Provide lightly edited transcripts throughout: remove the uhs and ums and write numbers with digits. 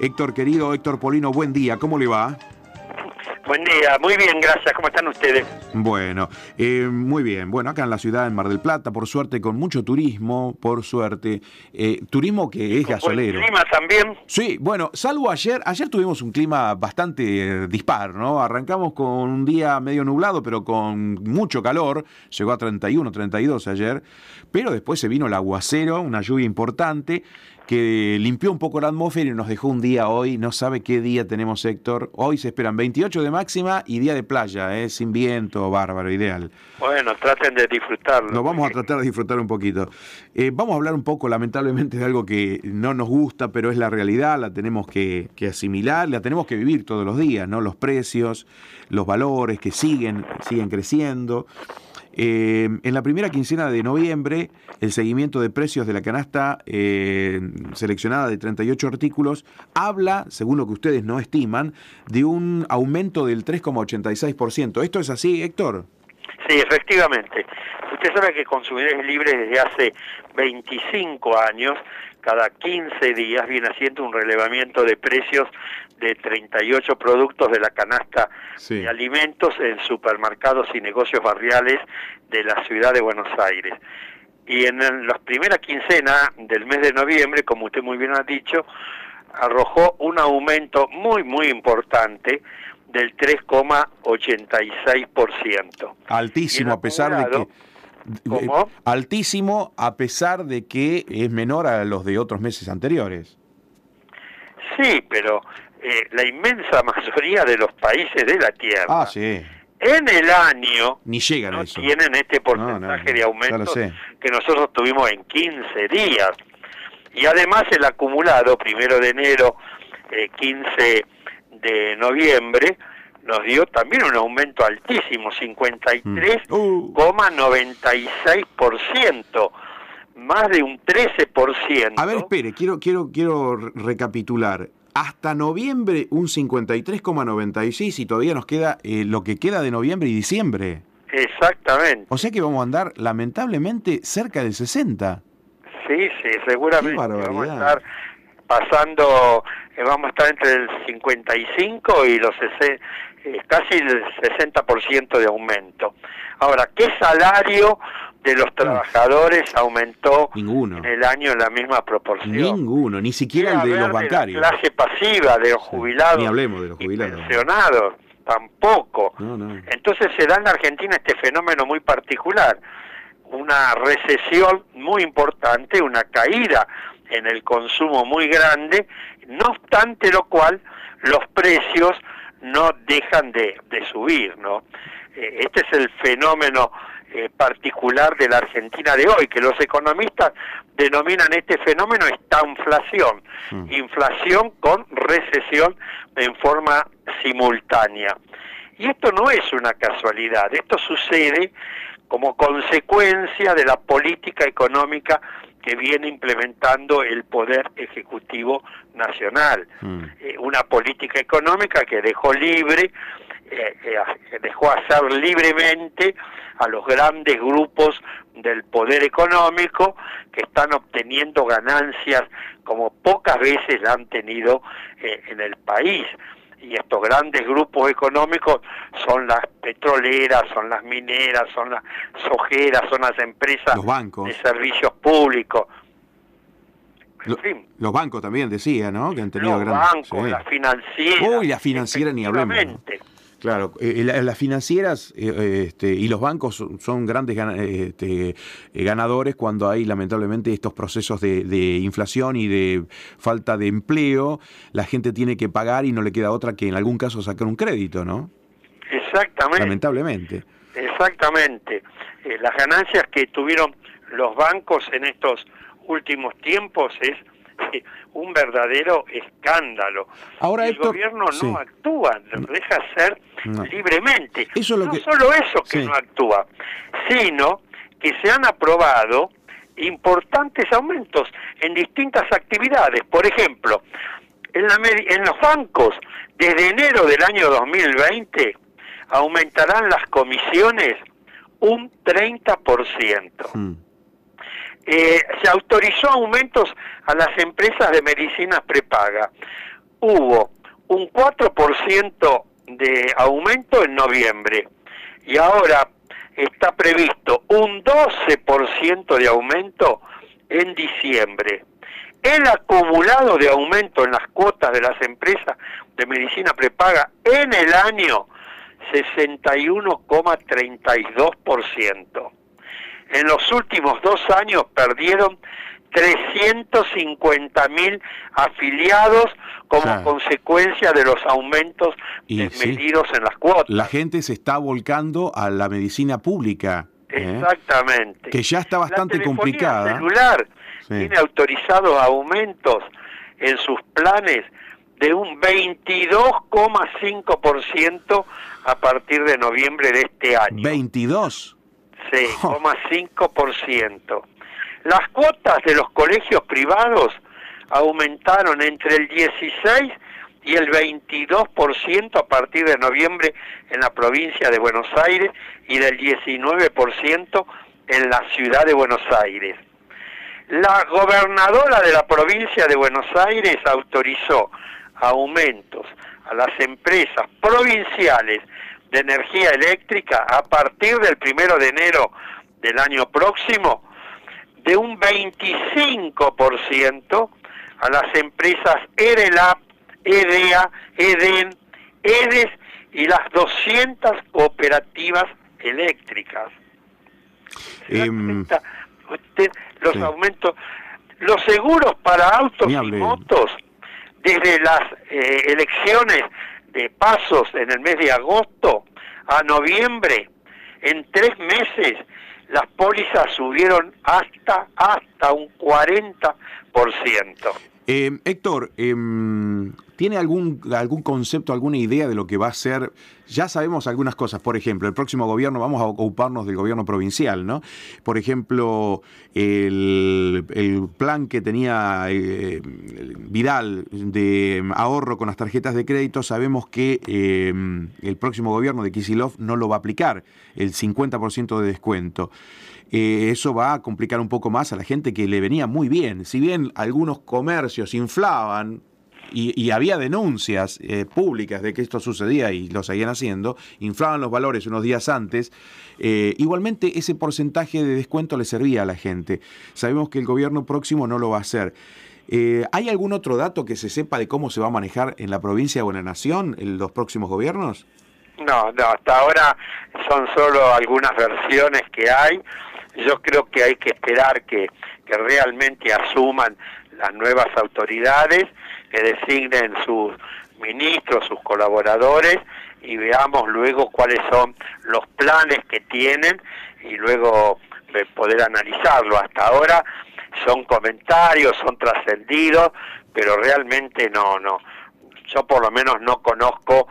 Héctor querido, Héctor Polino, buen día, ¿cómo le va? Buen día, muy bien, gracias. ¿Cómo están ustedes? Bueno, muy bien. Bueno, acá en la ciudad, en Mar del Plata, por suerte, con mucho turismo, por suerte. Turismo que es Con buen gasolero. clima también. Sí, bueno, salvo ayer. Ayer tuvimos un clima bastante dispar, ¿no? Arrancamos con un día medio nublado, pero con mucho calor. Llegó a 31, 32 ayer. Pero después se vino el aguacero, una lluvia importante, que limpió un poco la atmósfera y nos dejó un día hoy. No sabe qué día tenemos, Héctor. Hoy se esperan 28 de máxima y día de playa, sin viento, bárbaro, ideal. Bueno, traten de disfrutarlo. Lo vamos a tratar de disfrutar un poquito. Vamos a hablar un poco, lamentablemente, de algo que no nos gusta, pero es la realidad, la tenemos que asimilar, la tenemos que vivir todos los días, ¿no? Los precios, los valores que siguen creciendo. En la primera quincena de noviembre, el seguimiento de precios de la canasta seleccionada de 38 artículos habla, según lo que ustedes no estiman, de un aumento del 3,86%. ¿Esto es así, Héctor? Sí, efectivamente. Usted sabe que Consumidores Libres desde hace 25 años, cada 15 días, viene haciendo un relevamiento de precios de 38 productos de la canasta de alimentos en supermercados y negocios barriales de la ciudad de Buenos Aires. Y en las primeras quincenas del mes de noviembre, como usted muy bien ha dicho, arrojó un aumento muy, muy importante del 3,86%. Altísimo, a pesar de que... ¿Cómo? Altísimo, a pesar de que es menor a los de otros meses anteriores. Sí, pero la inmensa mayoría de los países de la Tierra, sí, en el año, ni llegan no a eso. tienen este porcentaje de aumento que nosotros tuvimos en 15 días. Y además el acumulado, 1 de enero, 15 de noviembre, nos dio también un aumento altísimo, 53,96%, más de un 13%. A ver, espere, quiero recapitular. Hasta noviembre un 53,96 y todavía nos queda lo que queda de noviembre y diciembre. Exactamente. O sea que vamos a andar lamentablemente cerca del 60. Sí, seguramente. Qué barbaridad. Vamos a estar pasando, vamos a estar entre el 55 y los 60, casi el 60% de aumento. Ahora, ¿qué salario de los trabajadores aumentó Ninguno en el año en la misma proporción? Ninguno, ni siquiera el de los bancarios. La clase pasiva, de los jubilados, ni hablemos de los jubilados, pensionados, tampoco. No. Entonces se da en la Argentina este fenómeno muy particular, una recesión muy importante, una caída en el consumo muy grande, no obstante lo cual los precios no dejan de subir, ¿no? Este es el fenómeno particular de la Argentina de hoy, que los economistas denominan este fenómeno estanflación, inflación con recesión en forma simultánea. Y esto no es una casualidad, esto sucede como consecuencia de la política económica que viene implementando el Poder Ejecutivo Nacional. Una política económica que dejó hacer libremente a los grandes grupos del poder económico que están obteniendo ganancias como pocas veces la han tenido en el país. Y estos grandes grupos económicos son las petroleras, son las mineras, son las sojeras, son las empresas de servicios públicos. En fin. Los bancos también decía, ¿no? Que han tenido los bancos, las financieras. Uy, las financieras ni hablemos. Claro, las financieras y los bancos son grandes ganadores cuando hay lamentablemente estos procesos de inflación y de falta de empleo. La gente tiene que pagar y no le queda otra que en algún caso sacar un crédito, ¿no? Exactamente. Lamentablemente. Exactamente. Las ganancias que tuvieron los bancos en estos últimos tiempos es un verdadero escándalo. Ahora, el gobierno no actúa, lo deja hacer libremente. No solo eso que no actúa, sino que se han aprobado importantes aumentos en distintas actividades. Por ejemplo, en los bancos, desde enero del año 2020, aumentarán las comisiones un 30%. Se autorizó aumentos a las empresas de medicinas prepaga, hubo un 4% de aumento en noviembre y ahora está previsto un 12% de aumento en diciembre. El acumulado de aumento en las cuotas de las empresas de medicina prepaga en el año 61,32%. En los últimos 2 años perdieron 350.000 afiliados como consecuencia de los aumentos desmedidos en las cuotas. La gente se está volcando a la medicina pública. Exactamente. Que ya está bastante complicada. La celular tiene autorizados aumentos en sus planes de un 22,5% a partir de noviembre de este año. ¿22? Sí, 0,5%. Las cuotas de los colegios privados aumentaron entre el 16 y el 22% a partir de noviembre en la provincia de Buenos Aires y del 19% en la ciudad de Buenos Aires. La gobernadora de la provincia de Buenos Aires autorizó aumentos a las empresas provinciales de energía eléctrica a partir del 1 de enero del año próximo de un 25% a las empresas EDELAP, EDEA, EDEN, EDES y las 200 cooperativas eléctricas. Usted los aumentos, los seguros para autos y motos, desde las elecciones de pasos en el mes de agosto a noviembre, en 3 meses, las pólizas subieron hasta un 40%. Héctor, ¿tiene algún concepto, alguna idea de lo que va a ser? Ya sabemos algunas cosas, por ejemplo, el próximo gobierno, vamos a ocuparnos del gobierno provincial, ¿no? Por ejemplo, el plan que tenía Vidal de ahorro con las tarjetas de crédito, sabemos que el próximo gobierno de Kicillof no lo va a aplicar, el 50% de descuento. Eso va a complicar un poco más a la gente que le venía muy bien. Si bien algunos comercios inflaban y había denuncias públicas de que esto sucedía y lo seguían haciendo, inflaban los valores unos días antes, igualmente ese porcentaje de descuento le servía a la gente. Sabemos que el gobierno próximo no lo va a hacer. ¿Hay algún otro dato que se sepa de cómo se va a manejar en la provincia o en la nación en los próximos gobiernos? No, hasta ahora son solo algunas versiones que hay. Yo creo que hay que esperar que realmente asuman las nuevas autoridades, que designen sus ministros, sus colaboradores, y veamos luego cuáles son los planes que tienen y luego poder analizarlo. Hasta ahora son comentarios, son trascendidos, pero realmente no. Yo por lo menos no conozco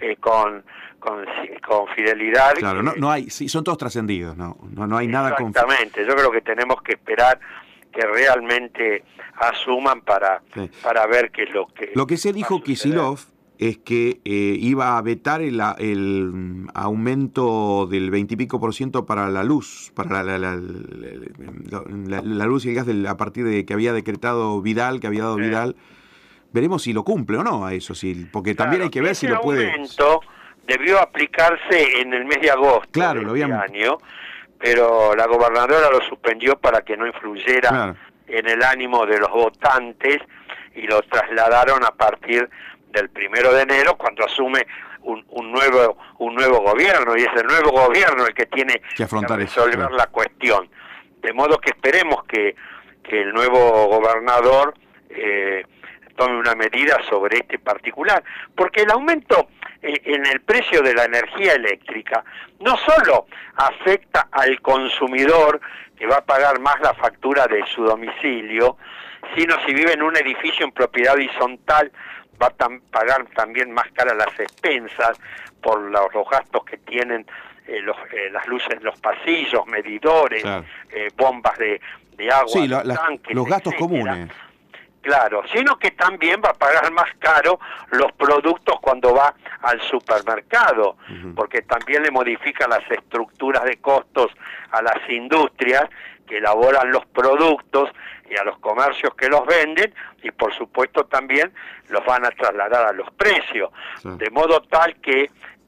con fidelidad. Claro, no hay, sí, son todos trascendidos, no hay nada. Exactamente, yo creo que tenemos que esperar que realmente asuman para ver qué es lo que... Lo que se dijo Kicillof es que iba a vetar el aumento del 20 y pico % para la luz, para la luz y el gas a partir de que había decretado Vidal, que había dado Vidal. Veremos si lo cumple o no a eso, porque también hay que ver si lo puede... aumento debió aplicarse en el mes de agosto de este año, pero la gobernadora lo suspendió para que no influyera en el ánimo de los votantes y lo trasladaron a partir del 1 de enero, cuando asume un nuevo gobierno, y es el nuevo gobierno el que tiene que resolver la cuestión. De modo que esperemos que el nuevo gobernador tome una medida sobre este particular, porque el aumento en el precio de la energía eléctrica no solo afecta al consumidor, que va a pagar más la factura de su domicilio, sino si vive en un edificio en propiedad horizontal va a pagar también más caras las expensas por los gastos que tienen las luces en los pasillos, medidores, bombas de agua, tanques, los gastos comunes. Claro, sino que también va a pagar más caro los productos cuando va al supermercado, porque también le modifica las estructuras de costos a las industrias que elaboran los productos y a los comercios que los venden, y por supuesto también los van a trasladar a los precios, sí. De modo tal que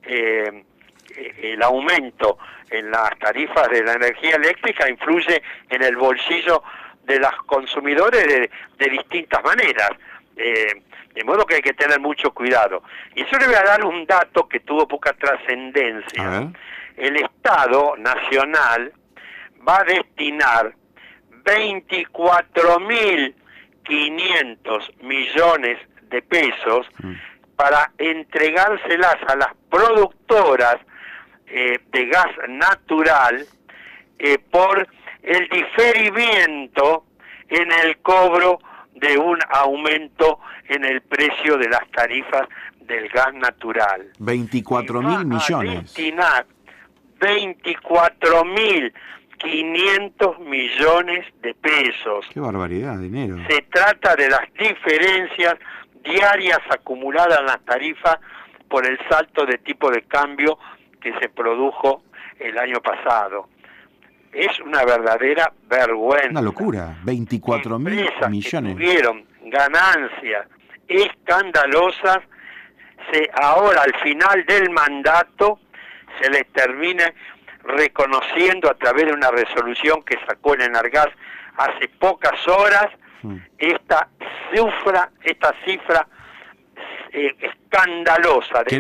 el aumento en las tarifas de la energía eléctrica influye en el bolsillo de los consumidores de distintas maneras, de modo que hay que tener mucho cuidado. Y yo le voy a dar un dato que tuvo poca trascendencia. El Estado Nacional va a destinar 24.500 millones de pesos para entregárselas a las productoras de gas natural por el diferimiento en el cobro de un aumento en el precio de las tarifas del gas natural. 24.000 millones. Destinar 24.500 millones de pesos. ¡Qué barbaridad de dinero! Se trata de las diferencias diarias acumuladas en las tarifas por el salto de tipo de cambio que se produjo el año pasado. Es una verdadera vergüenza. Una locura, 24.000 millones. Que tuvieron ganancias escandalosas, ahora al final del mandato se les termina reconociendo a través de una resolución que sacó el Enargas hace pocas horas, esta cifra escandalosa de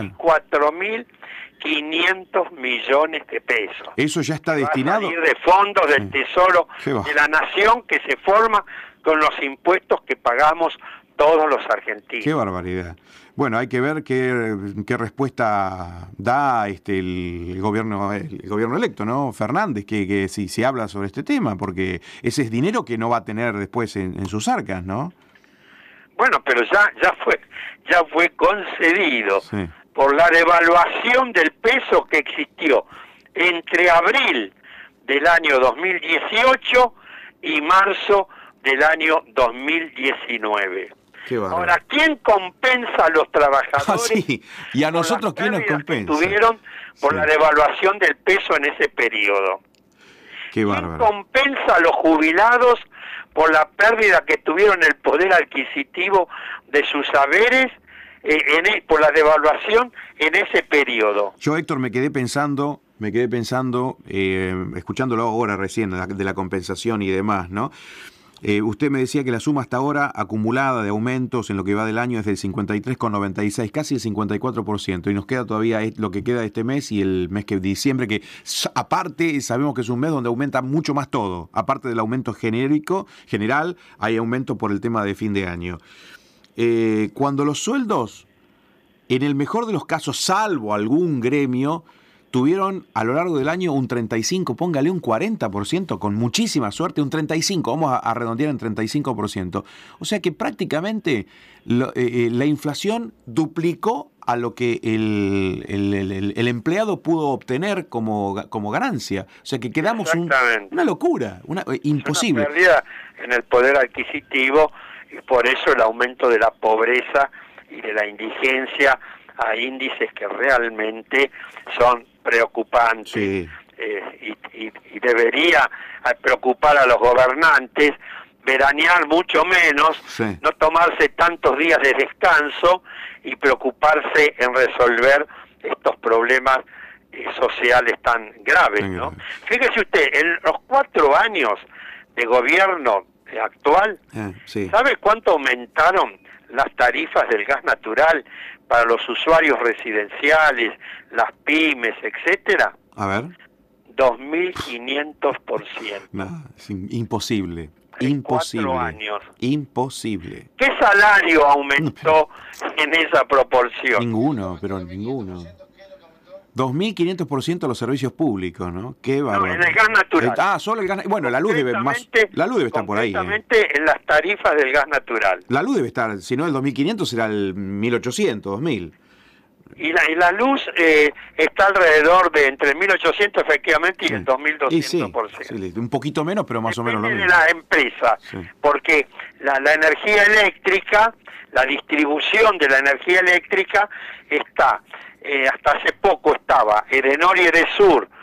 24.500 millones de pesos. Eso ya está destinado. Va a salir de fondos del Tesoro de la Nación, que se forma con los impuestos que pagamos todos los argentinos. Qué barbaridad. Bueno, hay que ver qué respuesta da el gobierno electo, ¿no? Fernández, que si habla sobre este tema, porque ese es dinero que no va a tener después en sus arcas, ¿no? Bueno, pero ya fue concedido por la devaluación del peso que existió entre abril del año 2018 y marzo del año 2019. Ahora, ¿quién compensa a los trabajadores? Y a nosotros, ¿quién nos compensa? Que tuvieron por la devaluación del peso en ese periodo. Qué bárbaro. ¿Quién compensa a los jubilados por la pérdida que tuvieron el poder adquisitivo de sus saberes por la devaluación en ese periodo? Yo, Héctor, me quedé pensando, escuchándolo ahora recién, de la compensación y demás, ¿no? Usted me decía que la suma hasta ahora acumulada de aumentos en lo que va del año es del 53,96, casi el 54%, y nos queda todavía lo que queda de este mes y el mes de diciembre, que aparte sabemos que es un mes donde aumenta mucho más todo, aparte del aumento general, hay aumento por el tema de fin de año. Cuando los sueldos, en el mejor de los casos, salvo algún gremio, tuvieron a lo largo del año un 35, póngale un 40%, con muchísima suerte, un 35%, vamos a redondear en 35%. O sea que prácticamente la inflación duplicó a lo que el empleado pudo obtener como ganancia. O sea que quedamos una locura, imposible. Una pérdida en el poder adquisitivo, y por eso el aumento de la pobreza y de la indigencia a índices que realmente son preocupantes. Y debería preocupar a los gobernantes, veranear mucho menos, no tomarse tantos días de descanso y preocuparse en resolver estos problemas sociales tan graves, ¿no? Fíjese usted, en los 4 años de gobierno actual, ¿sabe cuánto aumentaron las tarifas del gas natural para los usuarios residenciales, las pymes, etcétera? A ver. 2.500%. No, es imposible. Imposible. 4 años. Imposible. ¿Qué salario aumentó en esa proporción? Ninguno, pero ninguno. 2.500% los servicios públicos, ¿no? Qué bárbaro. No, en el gas natural. Solo el gas. Bueno, la luz debe estar por ahí. Exactamente en las tarifas del gas natural. La luz debe estar, si no el 2.500 será el 1.800, 2.000. Y la luz está alrededor de entre el 1.800 efectivamente y el 2.200%. Sí, un poquito menos, pero más o menos lo mismo. De la empresa, porque la energía eléctrica, la distribución de la energía eléctrica está, hasta hace poco estaba Edenor y Edesur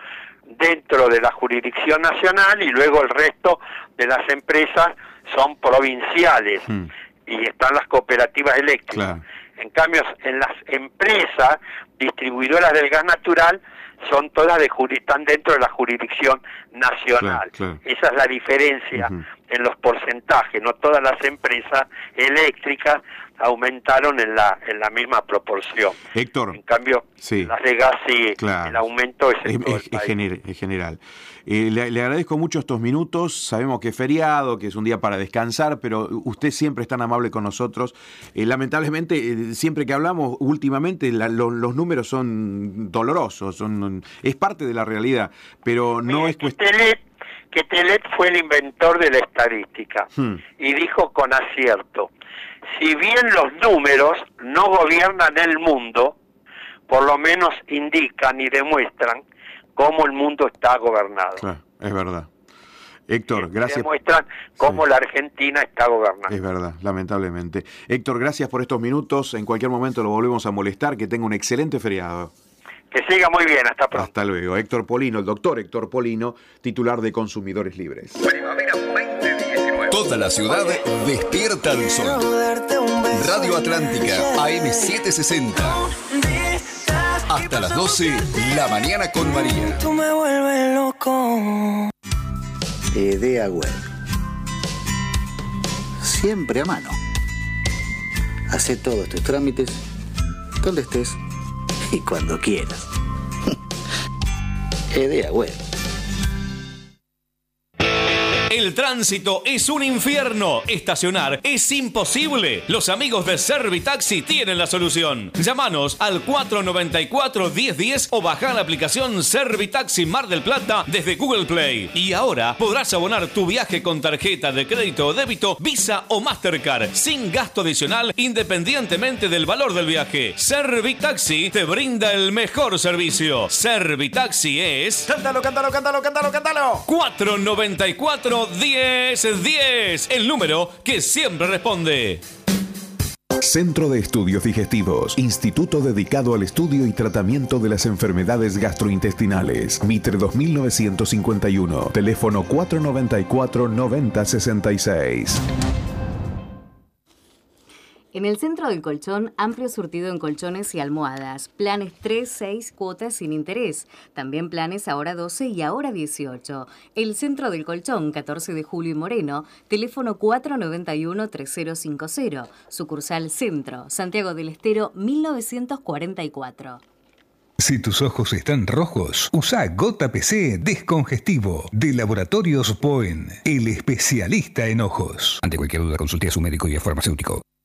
dentro de la jurisdicción nacional y luego el resto de las empresas son provinciales y están las cooperativas eléctricas. Claro. En cambio, en las empresas distribuidoras del gas natural son todas están dentro de la jurisdicción nacional. Claro. Esa es la diferencia en los porcentajes. No todas las empresas eléctricas aumentaron en la misma proporción. Héctor, en cambio, las de gas sí, claro, el aumento es en todo el país. Es general. Le agradezco mucho estos minutos. Sabemos que es feriado, que es un día para descansar, pero usted siempre es tan amable con nosotros. Lamentablemente, siempre que hablamos, últimamente los números son dolorosos, es parte de la realidad, pero no es cuestión... Que Telet fue el inventor de la estadística y dijo con acierto: si bien los números no gobiernan el mundo, por lo menos indican y demuestran cómo el mundo está gobernado. Claro, es verdad. Héctor, gracias. Demuestran cómo la Argentina está gobernada. Es verdad, lamentablemente. Héctor, gracias por estos minutos. En cualquier momento lo volvemos a molestar. Que tenga un excelente feriado. Que siga muy bien, hasta pronto. Hasta luego. Héctor Polino, el doctor Héctor Polino, titular de Consumidores Libres. Primavera 2019. Toda la ciudad despierta al sol. Radio Atlántica, AM760. Hasta las 12, la mañana con María. Tú me vuelves loco. EDEA Web. Siempre a mano. Hacé todos tus trámites donde estés y cuando quieras. EDEA Web. El tránsito es un infierno. Estacionar es imposible. Los amigos de Servitaxi tienen la solución. Llámanos al 494-1010 o baja la aplicación Servitaxi Mar del Plata desde Google Play. Y ahora podrás abonar tu viaje con tarjeta de crédito o débito, Visa o Mastercard, sin gasto adicional, independientemente del valor del viaje. Servitaxi te brinda el mejor servicio. Servitaxi es... ¡Cántalo, cántalo, cántalo, cántalo, cántalo! 494-1010, el número que siempre responde. Centro de Estudios Digestivos, instituto dedicado al estudio y tratamiento de las enfermedades gastrointestinales. Mitre 2951, teléfono 494-9066. En el Centro del Colchón, amplio surtido en colchones y almohadas. Planes 3, 6 cuotas sin interés. También planes ahora 12 y ahora 18. El Centro del Colchón, 14 de Julio y Moreno. Teléfono 491-3050. Sucursal Centro, Santiago del Estero, 1944. Si tus ojos están rojos, usa Gota PC Descongestivo de Laboratorios Poen, el especialista en ojos. Ante cualquier duda, consulte a su médico y a farmacéutico.